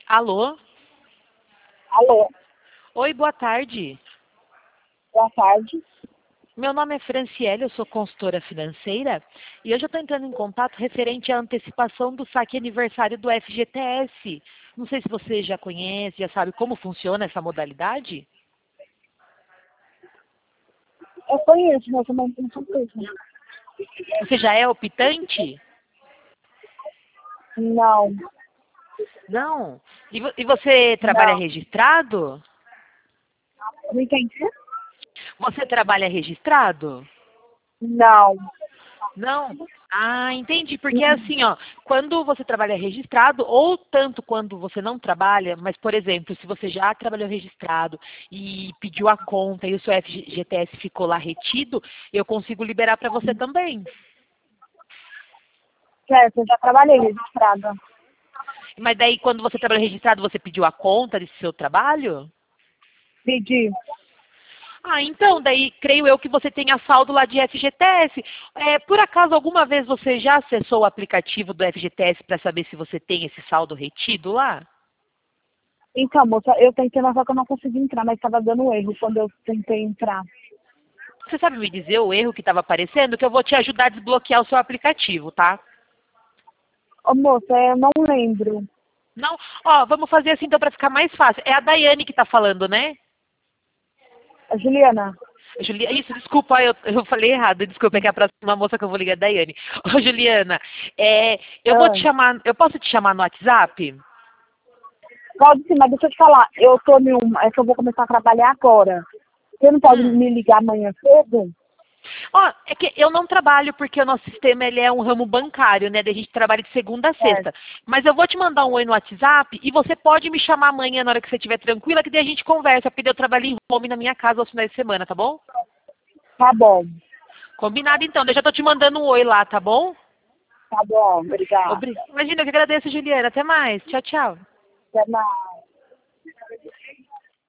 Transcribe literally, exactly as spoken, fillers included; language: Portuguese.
Alô? Alô, Oi, boa tarde. boa tarde. Meu nome é Franciele, eu sou consultora financeira e hoje eu estou entrando em contato referente à antecipação do saque aniversário do F G T S. Não sei se você já conhece, já sabe como funciona essa modalidade. Eu conheço, mas eu não tenho certeza. Você já é optante? Não, Não? E, vo- e você trabalha não. registrado? Não entendi? Você trabalha registrado? Não. Não? Ah, entendi. Porque assim, ó, quando você trabalha registrado, ou tanto quando você não trabalha, mas, por exemplo, se você já trabalhou registrado e pediu a conta e o seu F G T S ficou lá retido, eu consigo liberar para você também. Certo, eu já trabalhei registrada. Mas daí, quando você trabalha registrado, você pediu a conta desse seu trabalho? Pedi. Ah, então, daí creio eu que você tenha saldo lá de F G T S. É, por acaso, alguma vez você já acessou o aplicativo do F G T S para saber se você tem esse saldo retido lá? Então, moça, eu tentei, mas só que eu não consegui entrar, mas estava dando erro quando eu tentei entrar. Você sabe me dizer o erro que estava aparecendo? Que eu vou te ajudar a desbloquear o seu aplicativo, tá? Ô, moça, eu não lembro. Não? Ó, vamos fazer assim então para ficar mais fácil. É a Daiane que está falando, né? A Juliana? Julia, isso, desculpa, eu, eu falei errado, desculpa, é que a próxima moça que eu vou ligar é a Daiane. Ô, Juliana, é, eu vou te Ah, chamar, eu posso te chamar no WhatsApp? pode sim, mas deixa eu te falar. Eu tô em um... É que eu vou começar a trabalhar agora. Você não pode Hum. me ligar amanhã cedo? Ó, é que eu não trabalho porque o nosso sistema ele é um ramo bancário, né? Daí a gente trabalha de segunda a Certo. sexta. Mas eu vou te mandar um oi no WhatsApp e você pode me chamar amanhã na hora que você estiver tranquila, que daí a gente conversa, porque daí eu trabalho em home na minha casa aos finais de semana, tá bom? Tá bom. Combinado então, deixa eu tô te mandando um oi lá, tá bom? Tá bom, obrigada. Obri- Imagina, eu que agradeço, Juliana. Até mais. Tchau, tchau. Até mais.